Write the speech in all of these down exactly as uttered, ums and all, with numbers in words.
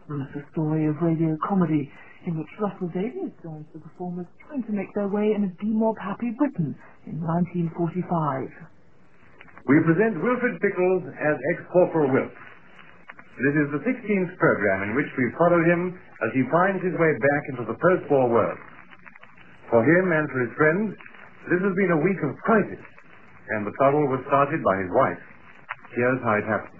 It's a story of radio comedy in which Russell Davies joins the performers trying to make their way in a demob-happy Britain in nineteen forty-five. We present Wilfred Pickles as ex-Corporal Wilkes. This is the sixteenth program in which we follow him as he finds his way back into the post-war world. For him and for his friends, this has been a week of crisis, and the trouble was started by his wife. Here's how it happened.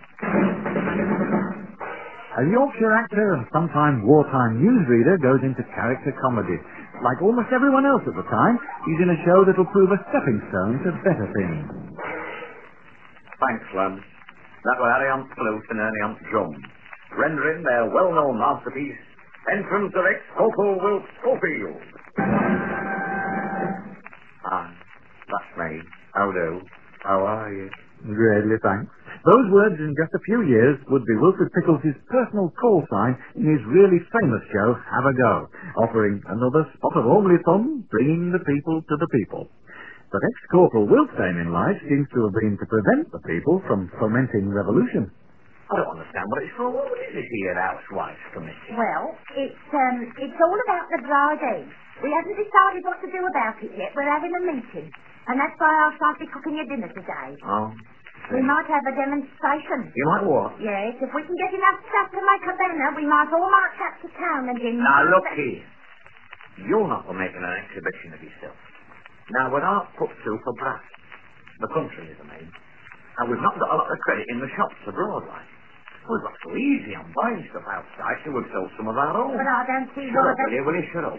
A Yorkshire actor and sometime wartime newsreader goes into character comedy. Like almost everyone else at the time, he's in a show that'll prove a stepping stone to better things. Thanks, lads. That were Harry Hunt Flute and Ernie Hunt Jones, rendering their well-known masterpiece, Entrance of Ex-Corporal Wilkes Schofield. Ah, that's me. How do? How are you? Greatly thanks. Those words in just a few years would be Wilfred Pickles' personal call sign in his really famous show, Have a Go, offering another spot of homely fun, bringing the people to the people. But ex-Corporal Wilkes' aim in life seems to have been to prevent the people from fomenting revolution. I don't understand what it's for. What is it here, Housewives Committee? Well, it's um, it's all about the dried eggs. We haven't decided what to do about it yet. We're having a meeting. And that's why I shall be cooking your dinner today. Oh. We might have a demonstration. You might what? Yes, if we can get enough stuff to make a banner, we might all march up to town and do... Now, look here. You're not for making an exhibition of yourself. Now, when I put two for brass, the country is, I mean, and we've not got a lot of credit in the shops abroad, like. We've got so easy on buying stuff outside, so we've sold some of our own. But I don't see Shut what... up, will you? Will you shut up?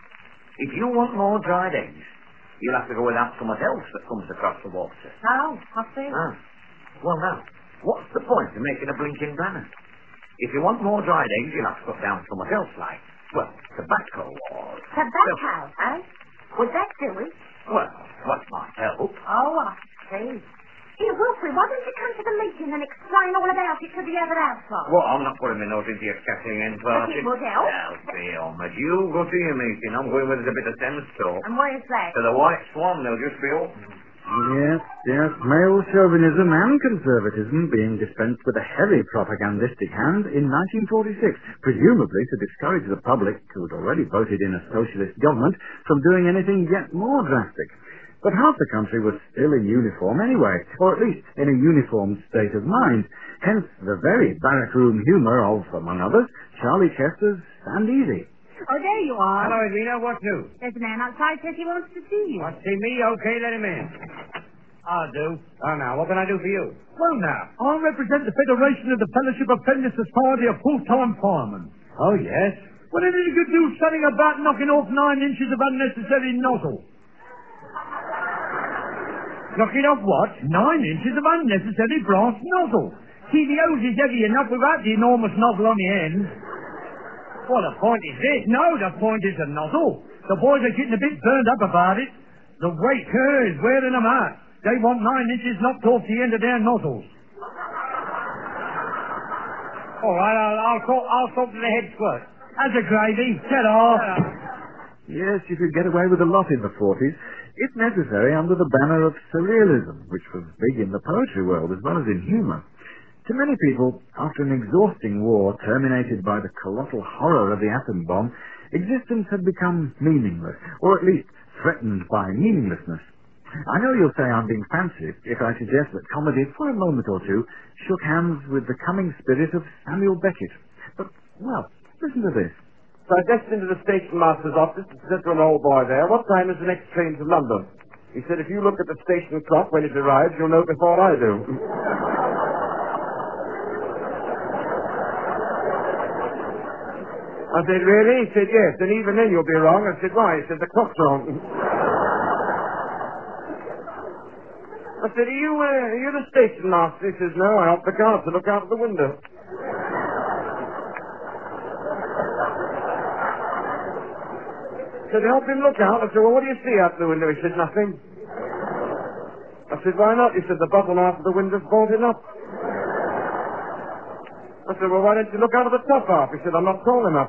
If you want more dried eggs, you'll have to go without something else that comes across the water. Oh, I see. Ah. Well, now, what's the point of making a blinking banner? If you want more dried eggs, you'll have to put down something else, like, well, tobacco or... Tobacco, eh? Would that do it? Well, what might help? Oh, I see. Here, Wilfred, why don't you come to the meeting and explain all about it to the other household? Well, I'm not putting my nose into your catching end party. But it would help. Now, be honest. You go to your meeting. I'm going with a bit of sense talk. And where's that? To the White Swan. They'll just be open. Yes, yes, male chauvinism and conservatism being dispensed with a heavy propagandistic hand in nineteen forty-six, presumably to discourage the public, who had already voted in a socialist government, from doing anything yet more drastic. But half the country was still in uniform anyway, or at least in a uniformed state of mind. Hence the very barrack room humour of, among others, Charlie Chester's Stand Easy. Oh, there you are. Hello, Edwina. What news? There's a man outside says he wants to see you. Want to see me? Okay, let him in. I'll do. Oh, now, what can I do for you? Well, now, I represent the Federation of the Fellowship of Friendly Society of Full-Time Firemen. Oh, yes? Well, then you could do something about knocking off nine inches of unnecessary nozzle. Knocking off what? Nine inches of unnecessary brass nozzle. See, the hose is heavy enough without the enormous nozzle on the end. Well, the point is this. No, the point is the nozzle. The boys are getting a bit burned up about it. The waiter is wearing them out. They want nine inches knocked off the end of their nozzles. All right, I'll, I'll, talk, I'll talk to the head clerk. As a gravy. Get off. Yes, you could get away with a lot in the forties, if necessary, under the banner of surrealism, which was big in the poetry world as well as in humour. To many people, after an exhausting war terminated by the colossal horror of the atom bomb, existence had become meaningless, or at least threatened by meaninglessness. I know you'll say I'm being fancy if I suggest that comedy, for a moment or two, shook hands with the coming spirit of Samuel Beckett. But, well, listen to this. So I dashed into the station master's office and said to an old boy there, what time is the next train to London? He said, if you look at the station clock when it arrives, you'll know before I do. I said, really? He said, yes. And even then you'll be wrong. I said, why? He said, the clock's wrong. I said, are you, uh, are you the station master? He says, no, I help the guard to look out of the window. I said, help him look out. I said, well, what do you see out the window? He said, nothing. I said, why not? He said, the bottom half of the window's bolted up. I said, well, why don't you look out of the top half? He said, I'm not tall enough.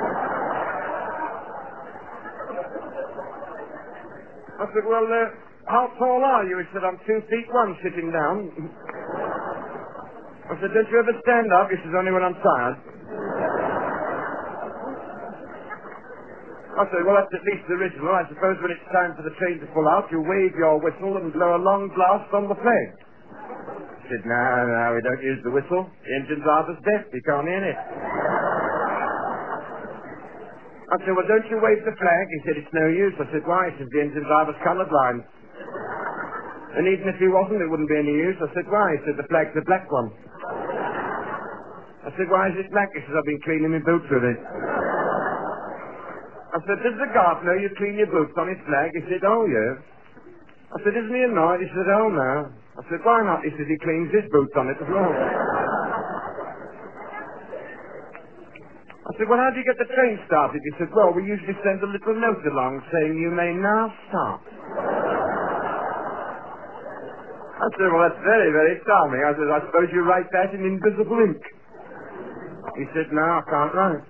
I said, well, uh, how tall are you? He said, I'm two feet one sitting down. I said, don't you ever stand up? He says, only when I'm tired. I said, well, that's at least the original. I suppose when it's time for the train to pull out, you wave your whistle and blow a long blast on the flag. I said, no, no, we don't use the whistle. The engine's rather deaf. You can't hear it. I said, well, don't you wave the flag? He said, it's no use. I said, why? He said, the engine driver's colourblind. And even if he wasn't, it wouldn't be any use. I said, why? He said, the flag's a black one. I said, why is it black? He says, I've been cleaning my boots with it. I said, does the guard know you clean your boots on his flag? He said, oh, yeah. I said, isn't he annoyed? He said, oh, no. I said, why not? He says, he cleans his boots on it as well. I said, well, how do you get the train started? He said, well, we usually send a little note along saying you may now start. I said, well, that's very, very charming. I said, I suppose you write that in invisible ink. He said, no, I can't write.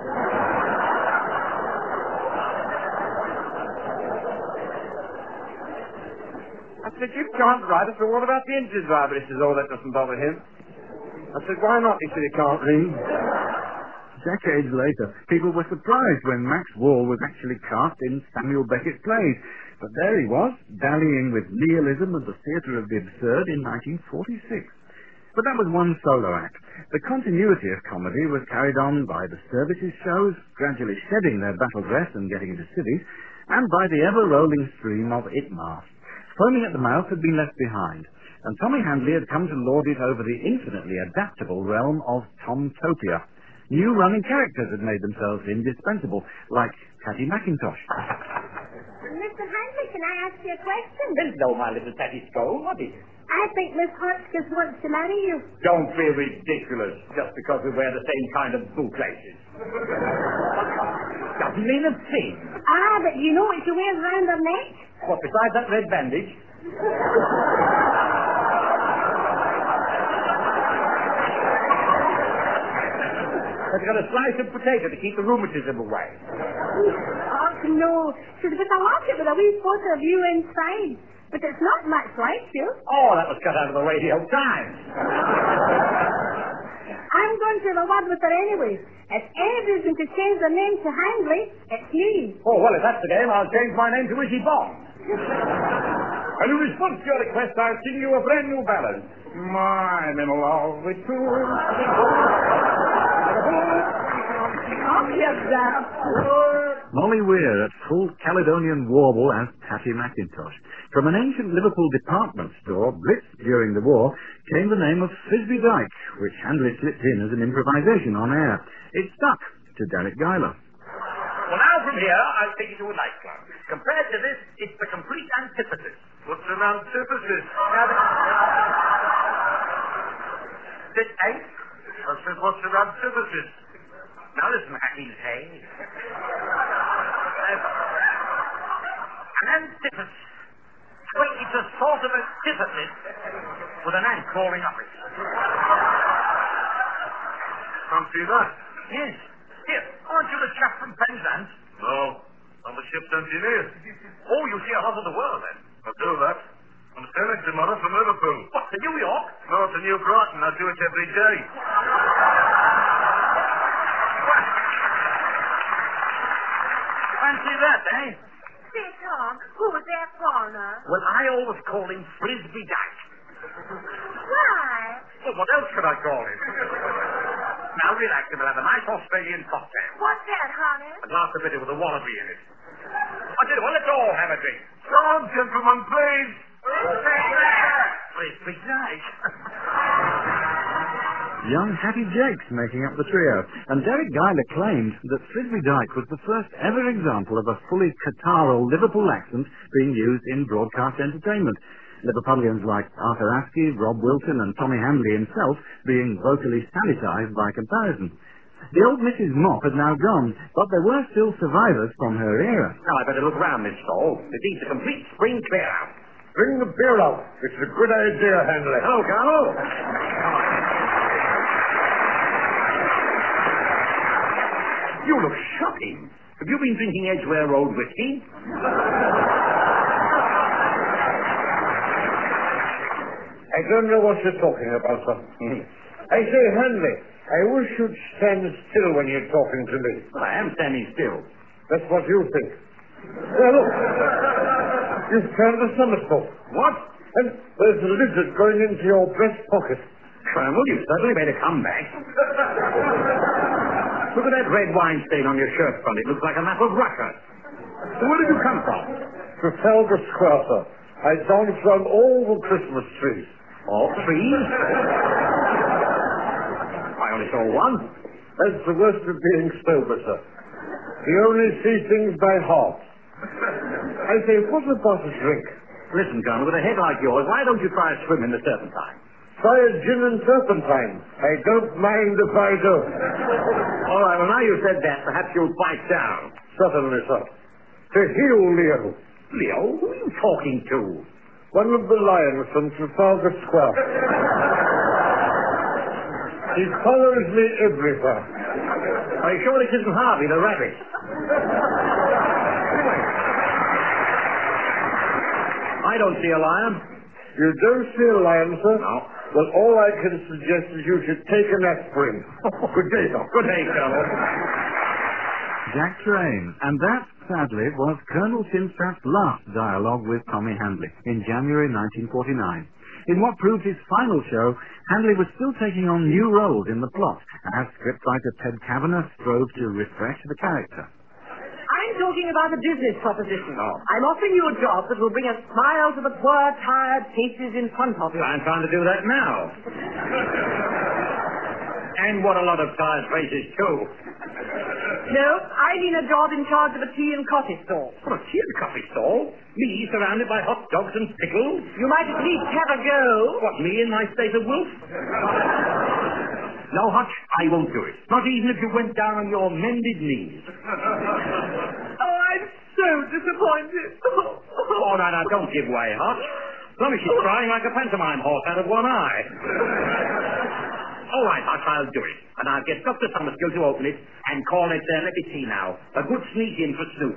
I said, you can't write. I said, what about the engine driver? He says, oh, that doesn't bother him. I said, why not? He said, he can't read. Decades later, people were surprised when Max Wall was actually cast in Samuel Beckett's plays. But there he was, dallying with nihilism and the theatre of the absurd in nineteen forty-six. But that was one solo act. The continuity of comedy was carried on by the services shows, gradually shedding their battle dress and getting into cities, and by the ever-rolling stream of it masks. Foaming at the mouth had been left behind, and Tommy Handley had come to lord it over the infinitely adaptable realm of Tomtopia. New running characters had made themselves indispensable, like Tatty McIntosh. Mister Handley, can I ask you a question? Hello, my little Tatty Scone. What is it? I think Miss Hotchkiss wants to marry you. Don't be ridiculous, just because we wear the same kind of bootlaces. Doesn't mean a thing. Ah, but you know what she wears round her neck? What, besides that red bandage? I've got a slice of potato to keep the rheumatism away. Oh, no. She said, but I like it with a wee photo of you inside. But it's not much like you. Oh, that was cut out of the Radio Times. I'm going to have a word with her anyway. If anybody's going to change their name to Handley, it's me. Oh, well, if that's the game, I'll change my name to Issy Bond. And in response to your request, I'll sing you a brand new ballad. I'm in love with you. Oh, yes, sir. Molly Weir at full Caledonian warble as Tatty McIntosh. From an ancient Liverpool department store, blitzed during the war, came the name of Frisby Dyke, which Handley slipped in as an improvisation on air. It stuck to Derek Guyler. Well, now from here, I'll take you to a nightclub. Compared to this, it's the complete antithesis. What's an antithesis? Now, this ain't. I said, what's an antithesis? Now listen, Hackney's hay. Uh, an antithesis. Well, it's a sort of antithesis with an ant crawling up it. Can't see that. Yes. Here, aren't you the chap from Penzance? No, I'm the ship's engineer. Oh, you see a lot of the world, then? I do that. I'm sailing tomorrow from Liverpool. What, to New York? No, to New Brighton. I do it every day. Fancy that, eh? Say, Tom, who was that foreigner? Well, I always call him Frisby Dyke. Why? Well, what else could I call him? Now, relax, and we'll have a nice Australian cocktail. What's that, honey? A glass of bitter with a wallaby in it. I tell you what, let's all have a drink. Come on, gentlemen, please. Frisby Dyke. Young Hattie Jakes making up the trio, and Derek Guyler claimed that Frisby Dyke was the first ever example of a fully Qataral Liverpool accent being used in broadcast entertainment. Liverpudlians like Arthur Askey, Rob Wilton, and Tommy Handley himself being vocally sanitized by comparison. The old Missus Mop had now gone, but there were still survivors from her era. Now, I better look round this stall. It needs a complete spring clear out. Bring the beer out. It's a good idea, Handley. Hello, Carlo. You look shocking. Have you been drinking Edgware Road whiskey? I don't know what you're talking about, sir. I say, Handley, I wish you'd stand still when you're talking to me. Well, I am standing still. That's what you think. Now, look. You've turned a somersault. What? And there's a lizard going into your breast pocket. Colonel, you certainly made a comeback. Look at that red wine stain on your shirt front. It looks like a map of Russia. Where did you come from? Trafalgar Square, sir. I danced around all the Christmas trees. All trees? I only saw one. That's the worst of being sober, sir. You only see things by heart. I say, what about a drink? Listen, Colonel, with a head like yours, why don't you try a swim in the Serpentine? Try a gin and turpentine. I don't mind if I do. All right, well, now you've said that, perhaps you'll bite down. Certainly, sir. To heal Leo. Leo? Who are you talking to? One of the lions from Trafalgar Square. He follows me everywhere. Are you sure it isn't Harvey, the rabbit? I don't see a lion. You don't see a lion, sir? No. Well, all I can suggest is you should take an aspirin. Good day, sir. Good day, Colonel. Jack Train. And that, sadly, was Colonel Simstrat's last dialogue with Tommy Handley in January nineteen forty-nine. In what proved his final show, Handley was still taking on new roles in the plot, as scriptwriter Ted Kavanagh strove to refresh the character. I'm talking about a business proposition. Oh. I'm offering you a job that will bring a smile to the poor, tired faces in front of you. I'm trying to do that now. And what a lot of tired faces, too. No, I mean a job in charge of a tea and coffee stall. What, a tea and coffee stall? Me surrounded by hot dogs and pickles? You might at least have a go. What, me in my state of wolf? No, Hutch, I won't do it. Not even if you went down on your mended knees. Oh, I'm so disappointed. Oh, no, no, don't give way, Hutch. Lummy, she's crying like a pantomime horse out of one eye. All right, Hutch, I'll do it. And I'll get Doctor Summerskill to open it and call it, uh, let me see now, a good sneak in for Snoop.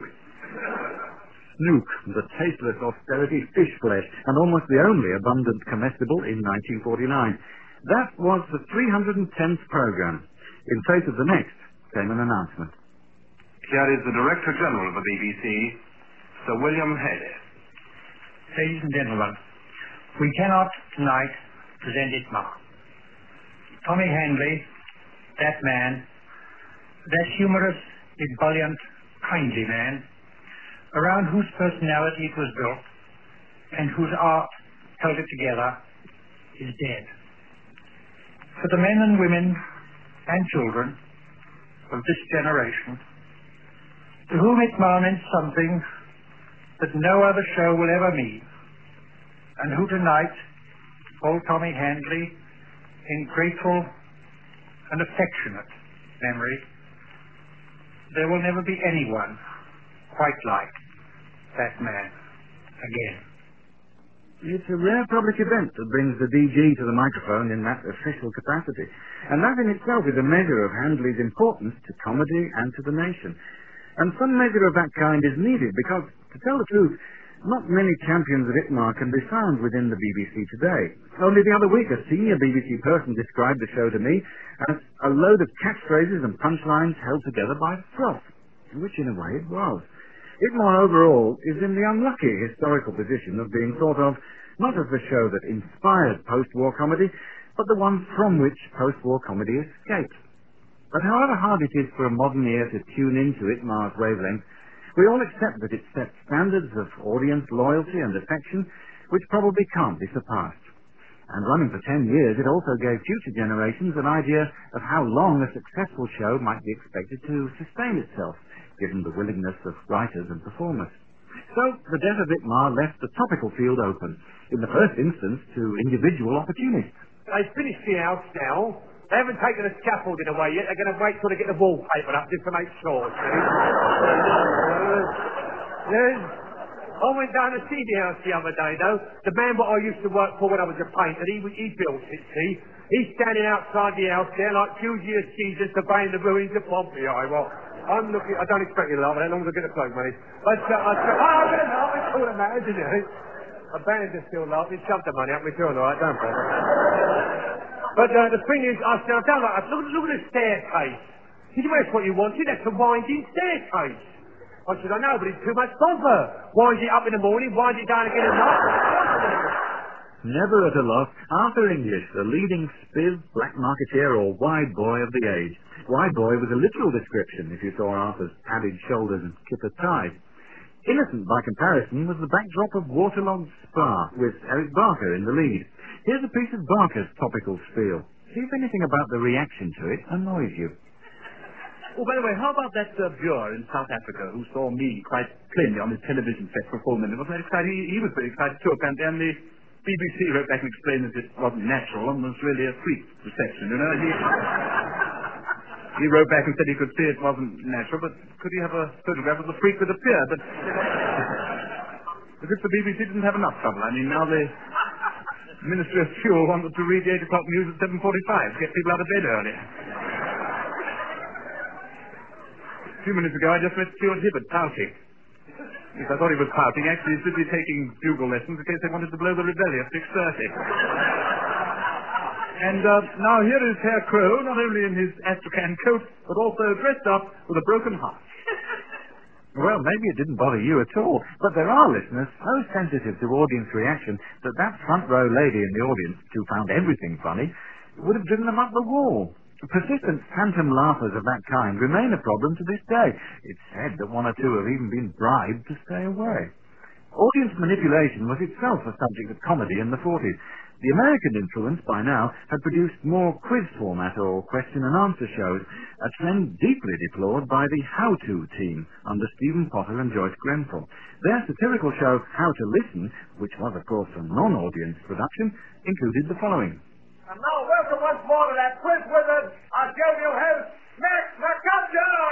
Snook, the tasteless austerity fish flesh, and almost the only abundant comestible in nineteen forty-nine. That was the three hundred tenth program. In place of the next came an announcement. Here is the Director General of the B B C, Sir William Haley. Ladies and gentlemen, we cannot tonight present it now. Tommy Handley, that man, that humorous, ebullient, kindly man, around whose personality it was built, and whose art held it together, is dead. For the men and women and children of this generation, to whom it now meant something that no other show will ever mean, and who tonight hold Tommy Handley in grateful and affectionate memory, there will never be anyone quite like that man again. It's a rare public event that brings the D G to the microphone in that official capacity, and that in itself is a measure of Handley's importance to comedy and to the nation. And some measure of that kind is needed because, to tell the truth, not many champions of Itmar can be found within the B B C today. Only the other week, a senior B B C person described the show to me as a load of catchphrases and punchlines held together by froth, which in a way it was. Itmar overall is in the unlucky historical position of being thought of not as the show that inspired post-war comedy, but the one from which post-war comedy escaped. But however hard it is for a modern ear to tune into Itmar's wavelength, we all accept that it sets standards of audience loyalty and affection which probably can't be surpassed. And running for ten years, it also gave future generations an idea of how long a successful show might be expected to sustain itself, given the willingness of writers and performers. So, the death of Itmar left the topical field open, in the first instance to individual opportunists. They've finished the house now. They haven't taken the scaffolding away yet. They're going to wait till they get the wallpaper up just to make sure, see? Yes. I went down to see the house the other day, though. The man what I used to work for when I was a painter, he, he built it, see? He's standing outside the house there like Julius Caesar surveying the ruins of Pompeii. Well, I'm looking... I don't expect you to laugh. How long as I get the plug money? But, uh, I said, oh, I'm going to laugh. It's all that matters, isn't it? A band is still laughing. Shoved the money up. We're doing all right, don't we? But uh, the thing is, I said, I don't like... Look, look at the staircase. Did you ask what you wanted? That's a winding staircase. What should I know? But it's too much fun for her. Why is he up in the morning? Why is he down again at night? Never at a loss, Arthur English, the leading spiv, black marketeer, or wide boy of the age. Wide boy was a literal description if you saw Arthur's padded shoulders and kipper ties. Innocent by comparison was the backdrop of Waterlogged Spa, with Eric Barker in the lead. Here's a piece of Barker's topical spiel. See if anything about the reaction to it annoys you. Oh, by the way, how about that uh, Buer in South Africa who saw me quite plainly on his television set performing? It was very exciting. He, he was very excited too, apparently, and the B B C wrote back and explained that it wasn't natural and was really a freak reception, you know. He, he wrote back and said he could see it wasn't natural, but could he have a photograph of the freak with a pier? But as if the B B C didn't have enough trouble. I mean, now the Ministry of Fuel wanted to read the eight o'clock news at seven forty-five to get people out of bed early. A few minutes ago, I just met Stuart Hibbert pouting. Yes, I thought he was pouting. Actually, he's busy taking bugle lessons in case they wanted to blow the rebellion at six thirty. And uh, now here is Herr Crow, not only in his Astrakhan coat, but also dressed up with a broken heart. Well, maybe it didn't bother you at all, but there are listeners so sensitive to audience reaction that that front row lady in the audience, who found everything funny, would have driven them up the wall. Persistent phantom laughers of that kind remain a problem to this day. It's said that one or two have even been bribed to stay away. Audience manipulation was itself a subject of comedy in the forties. The American influence, by now, had produced more quiz format or question and answer shows, a trend deeply deplored by the How To team under Stephen Potter and Joyce Grenfell. Their satirical show, How To Listen, which was, of course, a non-audience production, included the following. And now, welcome once more to that quiz wizard, our jovial host, Max McCutcheon!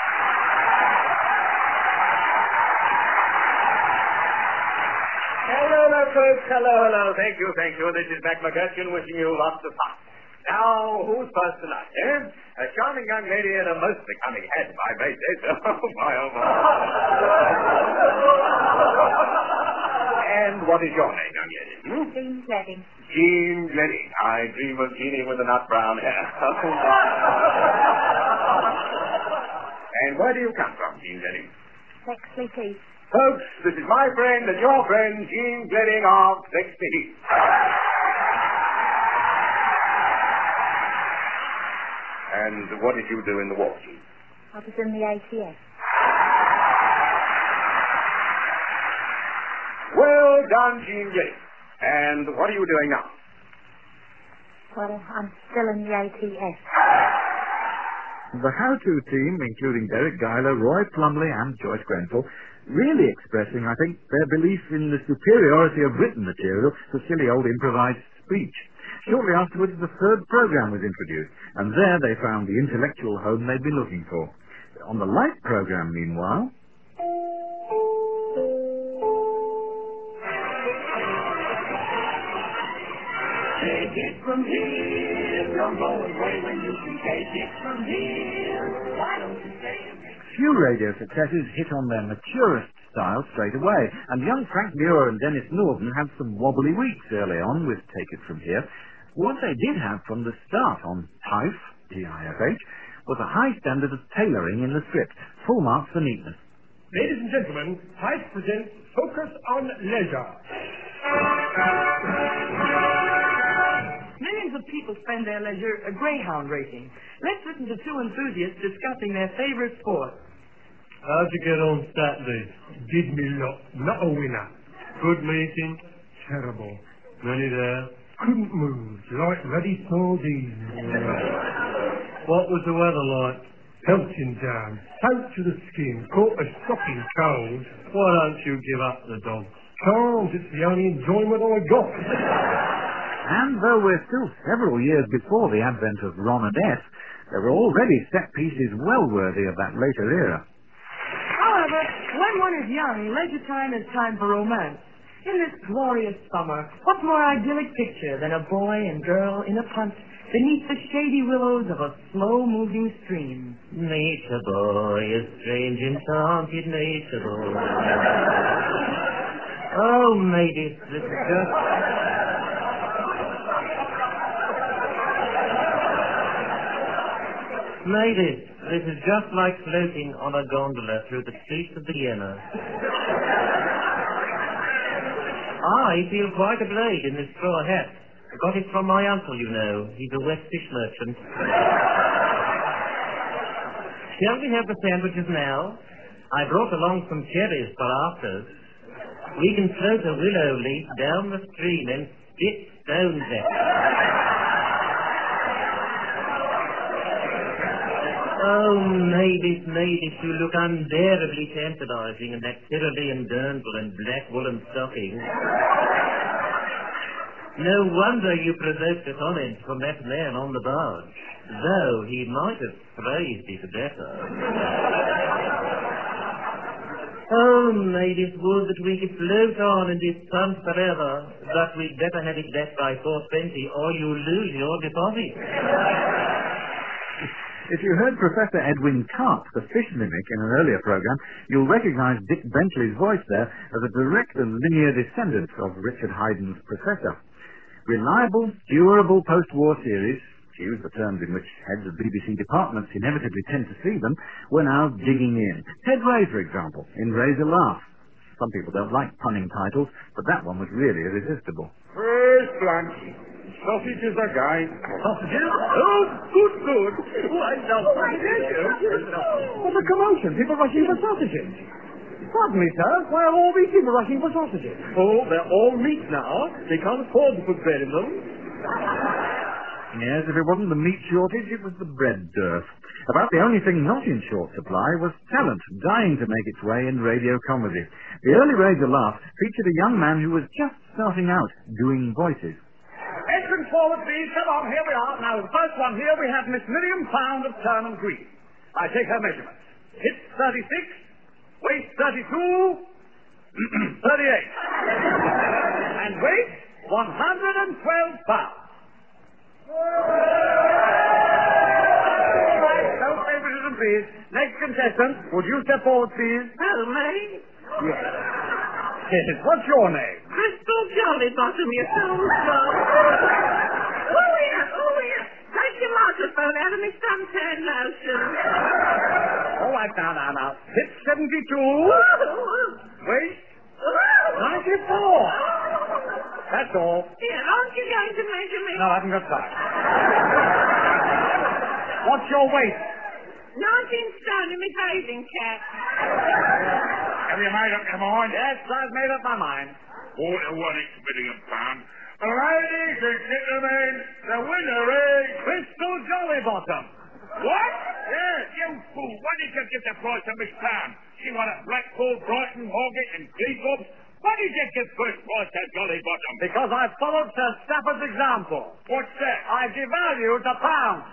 Hello, hello, folks. Hello, hello. Thank you, thank you. This is Mac McCutcheon wishing you lots of fun. Now, who's first tonight, eh? A charming young lady in a most becoming head, if I may say so. Oh, my, oh, my. And what is your name, young lady? Hmm? Jean Gledding. Jean Gledding. I dream of Jeannie with the nut brown hair. And where do you come from, Jean Gledding? Bexley Heath. Folks, this is my friend and your friend, Jean Gledding of Bexley Heath. And what did you do in the war, Jean? I was in the A T S. Well done, Jean Gledding. And what are you doing now? Well, I'm still in the A T S. The How To team, including Derek Geiler, Roy Plumley and Joyce Grenfell, really expressing, I think, their belief in the superiority of written material to silly old improvised speech. Shortly afterwards, the third program was introduced, and there they found the intellectual home they'd been looking for. On the light program, meanwhile... Take it from here, don't go away when you can take it from here. Why don't you stay and make Few radio successes hit on their maturest style straight away, and young Frank Muir and Dennis Norden had some wobbly weeks early on with Take It From Here. What they did have from the start on Tife, T I F H, was a high standard of tailoring in the script, full marks for neatness. Ladies and gentlemen, Tife presents Focus on Leisure. Millions of people spend their leisure a greyhound racing. Let's listen to two enthusiasts discussing their favorite sport. How'd you get on Saturday? Did me lot. Not a winner. Good meeting? Terrible. Many there? Couldn't move. Like ruddy sardines. What was the weather like? Pelting down. Soaked to the skin. Caught a shocking cold. Why don't you give up the dog? Can't. It's the only enjoyment I got. And though we're still several years before the advent of Ron and S, there were already set pieces well worthy of that later era. However, when one is young, leisure time is time for romance. In this glorious summer, what more idyllic picture than a boy and girl in a punt beneath the shady willows of a slow-moving stream? Nature boy, a strange enchanted nature boy. Oh, ladies, this is just... Ladies, This is just like floating on a gondola through the streets of Vienna. I feel quite a blade in this straw hat. I got it from my uncle, you know. He's a West Fish merchant. Shall we have the sandwiches now? I brought along some cherries for afters. We can float a willow leaf down the stream and spit stones at it. Oh, Mavis, Mavis, you look unbearably tantalizing in that cerulean dirndl and black woolen stockings. No wonder you provoked a comment from that man on the barge, though he might have phrased it better. Oh, Mavis, would that we could float on in this fun forever, but we'd better have it back by four twenty, or you lose your deposit. If you heard Professor Edwin Karp, the fish mimic, in an earlier program, you'll recognize Dick Bentley's voice there as a direct and linear descendant of Richard Haydn's Professor. Reliable, durable post-war series, to use the terms in which heads of B B C departments inevitably tend to see them, were now digging in. Ted Ray, for example, in Raise a Laugh. Some people don't like punning titles, but that one was really irresistible. First lunch. Sausages are guy. Sausages? Oh, good, good. Why, now, what a commotion. People rushing for sausages. Pardon me, sir. Why are all these people rushing for sausages? Oh, they're all meat now. They can't afford to put bread in them. Yes, if it wasn't the meat shortage, it was the bread dearth. About the only thing not in short supply was talent, dying to make its way in radio comedy. The early Raise a Laugh featured a young man who was just starting out doing voices. Entrance forward, please. Come on, here we are. Now, the first one here, we have Miss Miriam Pound of Turnham Green. I take her measurements. Hips thirty-six, waist thirty-two, thirty-eight. And weight one hundred twelve pounds. Right, no favoritism, please. Next contestant, would you step forward, please? Oh, me? Yes. Yes. What's your name? Crystal Jollybottom, you fool slut. Oh, yeah, oh, yeah. Take your microphone out of me suntan lotion. All right, now, now, now. Hip seventy-two. Waist ninety-four. That's all. Yeah, aren't you going to measure me? No, I haven't got time. What's your weight? Nineteen stone in my bathing cap. Have you made up your mind? Yes, I've made up my mind. Quarter one Miriam Pound. Ladies and gentlemen, the winner is Crystal Jollybottom. What? Yes, you fool. Why did you give the prize to Miss Pound? She won at Blackpool, Brighton, Hargate and Cleveland. Why did you give first prize to Jollybottom? Because I followed Sir Stafford's example. What's that? I devalued the pound.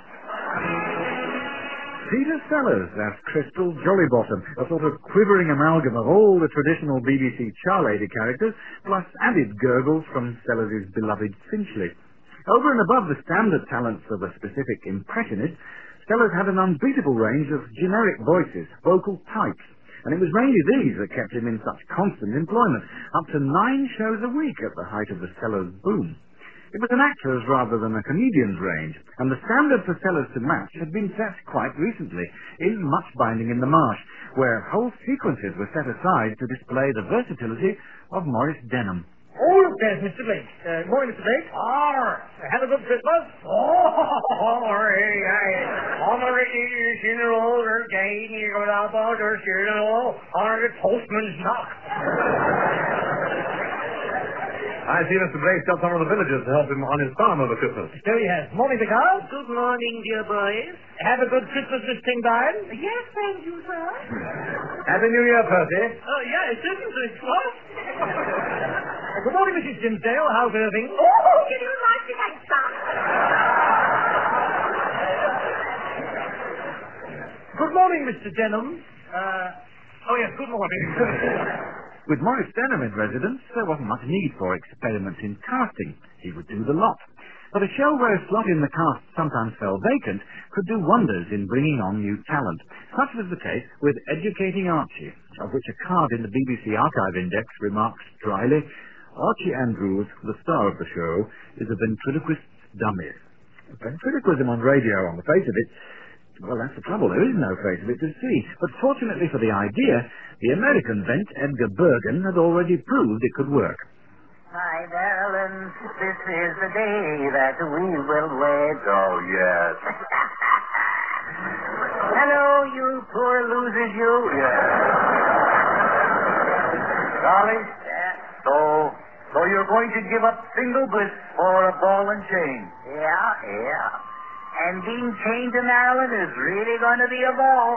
Peter Sellers as Crystal Jollybottom, a sort of quivering amalgam of all the traditional B B C Charlady characters, plus added gurgles from Sellers' beloved Finchley. Over and above the standard talents of a specific impressionist, Sellers had an unbeatable range of generic voices, vocal types, and it was mainly these that kept him in such constant employment, up to nine shows a week at the height of the Sellers boom. It was an actor's rather than a comedian's range, and the standard for Sellers to match had been set quite recently in Much Binding in the Marsh, where whole sequences were set aside to display the versatility of Maurice Denham. Oh, there's Mister Blake. Uh, morning, Mister Blake. Arr! Have a good Christmas? Oh, hey, hey. Honorary funeral, or gain, you go down about your funeral, honor the postman's knock. I see Mister Blake's got some of the villagers to help him on his farm over Christmas. So he has. Morning, the girls. Good morning, dear boys. Have a good Christmas, Miss Kingdine. Yes, thank you, sir. Happy New Year, Percy. Oh, yeah, it's certainly what? Good morning, Missus Dimsdale. How's Irving? Oh, give you a nice thanks, sir. Good morning, Mister Denham. Uh, oh, yes, good morning. With Maurice Denham in residence, there wasn't much need for experiments in casting. He would do the lot. But a show where a slot in the cast sometimes fell vacant could do wonders in bringing on new talent. Such was the case with Educating Archie, of which a card in the B B C Archive Index remarks dryly, Archie Andrews, the star of the show, is a ventriloquist's dummy. Ventriloquism on radio, on the face of it, well, that's the trouble. There is no face of it to see. But fortunately for the idea, the American vent, Edgar Bergen, had already proved it could work. My darling, this is the day that we will wed. Oh, yes. Hello, you poor losers, you. Yes. Darling? Yeah. So, so you're going to give up single bliss for a ball and chain? Yeah, yeah. And being chained to Marilyn is really going to be a ball.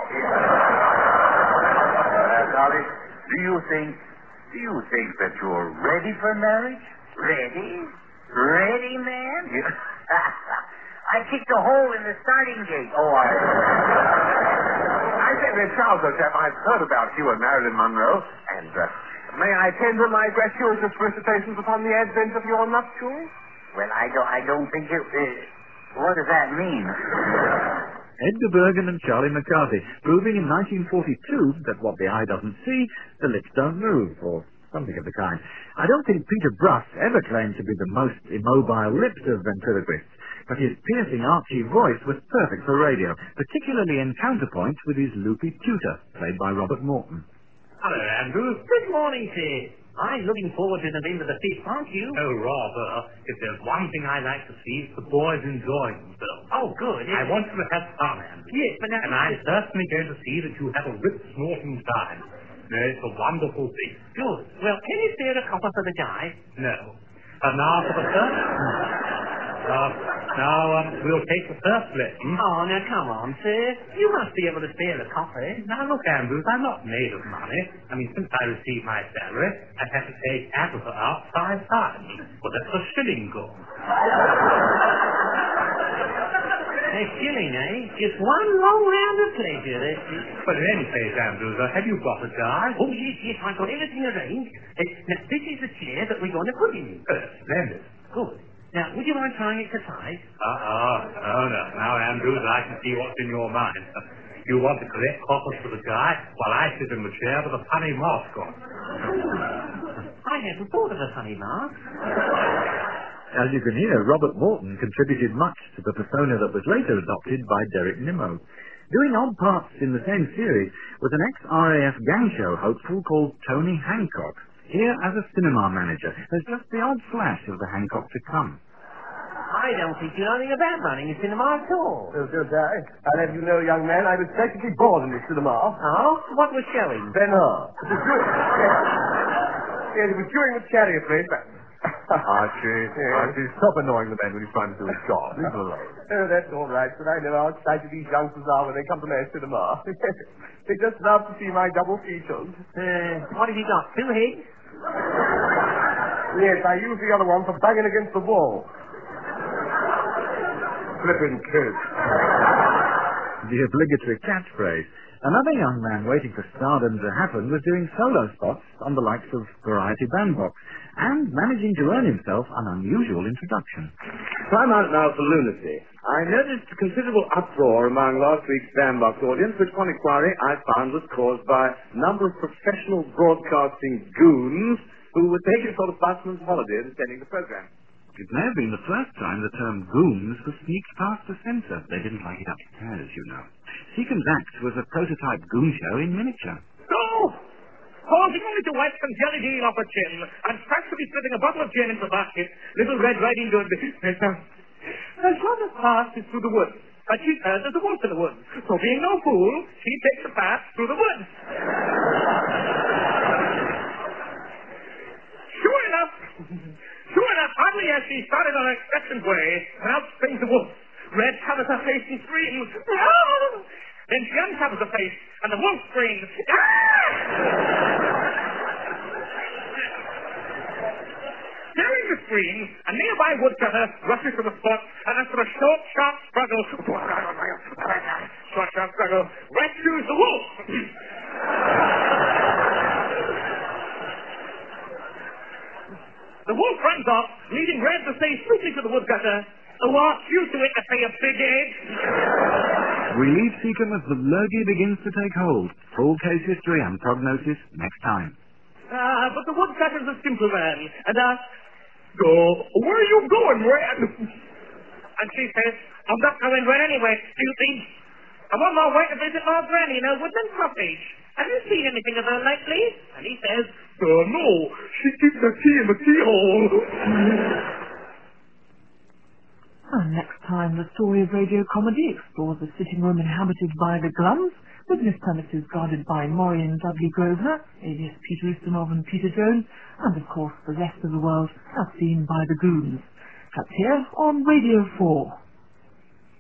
Uh, darling, do you think, do you think that you're ready for marriage? Ready? Ready, man? I kicked a hole in the starting gate. Oh, I... I say, Miss Charles, Joseph, I've heard about you and Marilyn Monroe, and uh, may I tender my gratuitous felicitations upon the advent of your nuptials? Well, I don't, I don't think it... Uh, what does that mean? Edgar Bergen and Charlie McCarthy, proving in nineteen forty-two that what the eye doesn't see, the lips don't move, or something of the kind. I don't think Peter Bruss ever claimed to be the most immobile lips of ventriloquists, but his piercing, archy voice was perfect for radio, particularly in counterpoint with his loopy tutor, played by Robert Morton. Hello, Andrew. Good morning, Sid. I'm looking forward to the end of the feast, aren't you? Oh, rather. If there's one thing I like to see, it's the boys enjoying themselves. Oh, good. I want you to have fun, Andrew. Yes, but now... And I'm certainly going to see that you have a rip-snorting time. No, it's a wonderful thing. Good. Well, can you spare a copper for the guy? No. And now for the first... Now, now um, we'll take the first lesson. Oh, now come on, sir. You must be able to spare a copper. Now, look, Andrews, I'm not made of money. I mean, since I received my salary, I've had to take Agatha out five times. Well, that's a shilling gone. A shilling, eh? Just one long round of pleasure. That's it. But in any case, Andrews, uh, have you got a guy? Oh, yes, yes, I've got everything arranged. Uh, now, this is the chair that we're going to put him in. Uh, splendid. Good. Now, would you mind trying it to size? Uh-uh. Oh, no. Now, Andrews, I can see what's in your mind. You want to collect coppers for the guy while I sit in the chair with a funny mask on. I hadn't thought of a funny mask. As you can hear, Robert Morton contributed much to the persona that was later adopted by Derek Nimmo. Doing odd parts in the same series was an ex-R A F gang show hopeful called Tony Hancock. Here, as a cinema manager, there's just the odd flash of the Hancock to come. I don't think you know anything about running a cinema at all. Oh, good day. I'll have you know, young man, I was practically born in the cinema. Oh? What was showing? Ben-Hur. It was good. Yes, it was during the chariot race. Archie, Archie, stop annoying the man when he's trying to do his job. Leave him alone. Oh, that's all right, but I know how excited these youngsters are when they come to my cinema. They just love to see my double features. Uh, what have you got? Two heads? Yes, I use the other one for banging against the wall. Flippin' kids. The obligatory catchphrase. Another young man waiting for stardom to happen was doing solo spots on the likes of Variety Bandbox and managing to earn himself an unusual introduction. Time out now for lunacy. I noticed a considerable uproar among last week's Bandbox audience, which one inquiry I found was caused by a number of professional broadcasting goons who were taking a sort of busman's holiday and attending the program. It may have been the first time the term goons was sneaked past the censor. They didn't like it upstairs, you know. Seacombe's Act was a prototype goon show in miniature. No! Causing only to wipe some jelly deal off her chin, and practically slipping a bottle of gin into the basket, Little Red Riding Hood. As long as path is through the woods, but she says there's a wolf in the woods. So being no fool, she takes the path through the woods. Sure enough, sure enough, hardly as she started on her expectant way, and out springs the wolf. Red covers her face and screams. Ah! Then she uncovers her face, and the wolf screams. Ah! Hearing the scream, a nearby woodcutter rushes to the spot, and after a short, sharp struggle, short, sharp struggle, rescues the wolf. The wolf runs off, leaving Red to say sweetly to the woodcutter, "The walk's used to it to say a big egg." We leave Seacombe as the lurgy begins to take hold. Full case history and prognosis next time. Ah, but the woodcutter's a simple man, and asks, "Go, where are you going, Red?" And she says, "I'm not going Red anyway, do you think? I'm on my way to visit my granny in her woodland cottage. Have you seen anything of her lately? And he says, Uh, no. She keeps her key in the keyhole. And next time, the story of radio comedy explores a sitting room inhabited by the Glums, business premises guarded by Maury and Dudley Grosvenor, alias Peter Ustinov and Peter Jones, and of course the rest of the world as seen by the Goons. That's here on Radio four.